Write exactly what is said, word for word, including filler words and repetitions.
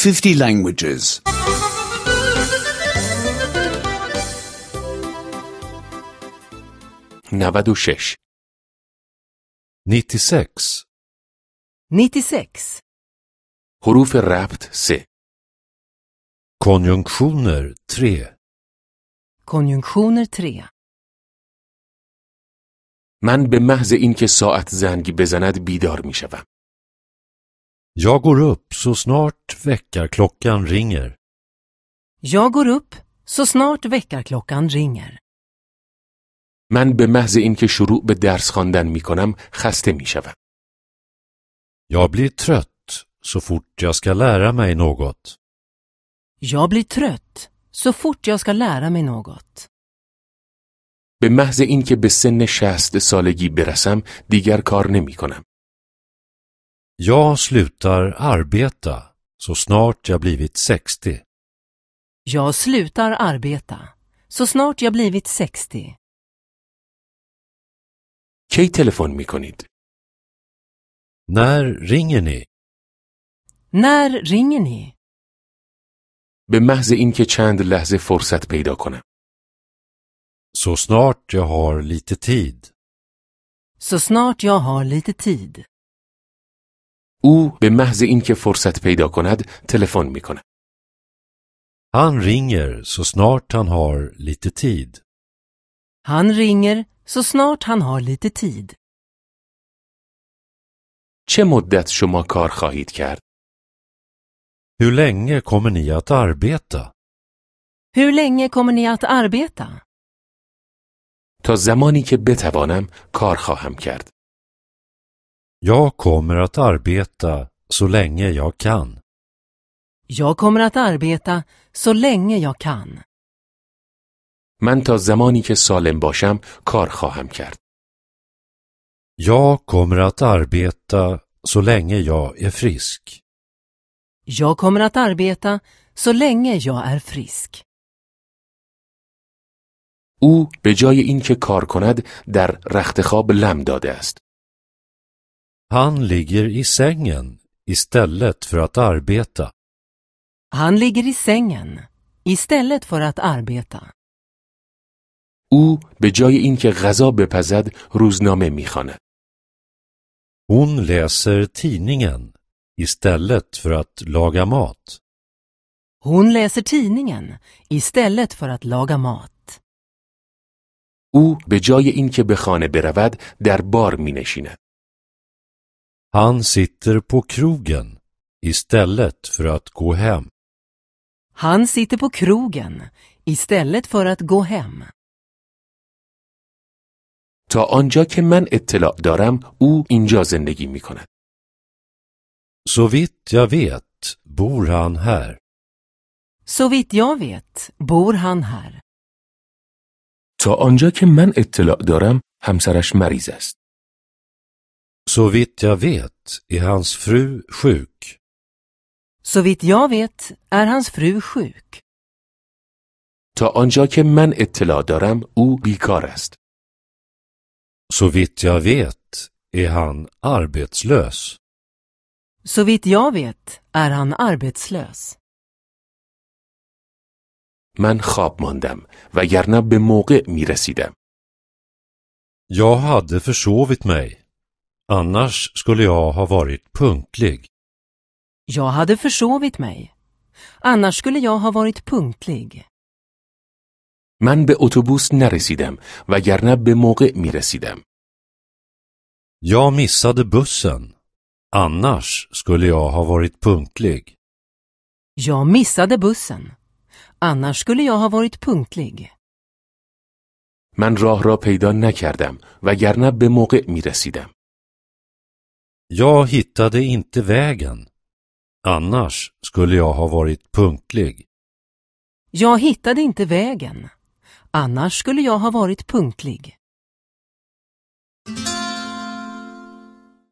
fifty languages. نود و شش. nittiosex. nittiosex. حروف ربط سه. Konjunktioner tre. Konjunktioner tre. من به محض اینکه ساعت زنگ بزند بیدار می شوم. Jag går upp så snart väckarklockan ringer. Jag går upp så snart väckarklockan ringer. من به محض اینکه شروع به درس خواندن می کنم خسته می شوم. Jag blir trött så fort jag ska lära mig något. Jag blir trött så fort jag ska lära mig något. به محض اینکه به سن شصت سالگی برسم دیگر کار نمی کنم. Jag slutar arbeta så snart jag blivit sextio. Jag slutar arbeta så snart jag blivit sextio. کی تلفن می کنید؟ När ringer ni? När ringer ni? به محض اینکه چند لحظه فرصت پیدا کنم. Så snart jag har lite tid. Så snart jag har lite tid. او به محض اینکه فرصت پیدا کند تلفن می کند. Han ringer så snart han har lite tid. Han ringer så snart han har lite tid. چه مدت شما کار خواهید کرد؟ Hur länge kommer ni att arbeta? Hur länge kommer ni att arbeta? تا زمانی که بتوانم کار خواهم کرد. Jag kommer att arbeta så länge jag kan. Jag kommer att arbeta så länge jag kan. من تا زمانی که سالم باشم کار خواهم کرد. Jag kommer att arbeta så länge jag är frisk. Jag kommer att arbeta så länge jag är frisk. او به جای اینکه کار کند در رخت خواب لم داده است. Han ligger i sängen istället för att arbeta. Han ligger i sängen istället för att arbeta. او به جای اینکه غذا بپزد روزنامه می‌خواند. Hon läser tidningen istället för att laga mat. Hon läser tidningen istället för att laga mat. او به جای اینکه به خانه برود در بار می‌نشیند. Han sitter på krogen istället för att gå hem. Han sitter på krogen istället för att gå hem. تا آنجا که من اطلاع دارم او اینجا زندگی می‌کند. Så vitt jag vet bor han här. Så vitt jag vet bor han här. تا آنجا که من اطلاع دارم همسرش مریض است. Så vitt jag vet är hans fru sjuk. Så vitt jag vet är hans fru sjuk. تا آنجا که من اطلاع دارم او بیکار است. Så vitt jag vet är han arbetslös. Så vitt jag vet är han arbetslös. من خواب ماندم وگرنه به موقع می رسیدم. Jag hade försovit mig. Annars skulle jag ha varit punktlig. Jag hade försovit mig. Annars skulle jag ha varit punktlig. من به اتوبوس نرسیدم وگرنه به موقع می رسیدم. Jag missade bussen. Annars skulle jag ha varit punktlig. Jag missade bussen. Annars skulle jag ha varit punktlig. من راه را پیدا نکردم وگرنه به موقع می رسیدم. Jag hittade inte vägen. Annars skulle jag ha varit punktlig. Jag hittade inte vägen. Annars skulle jag ha varit punktlig.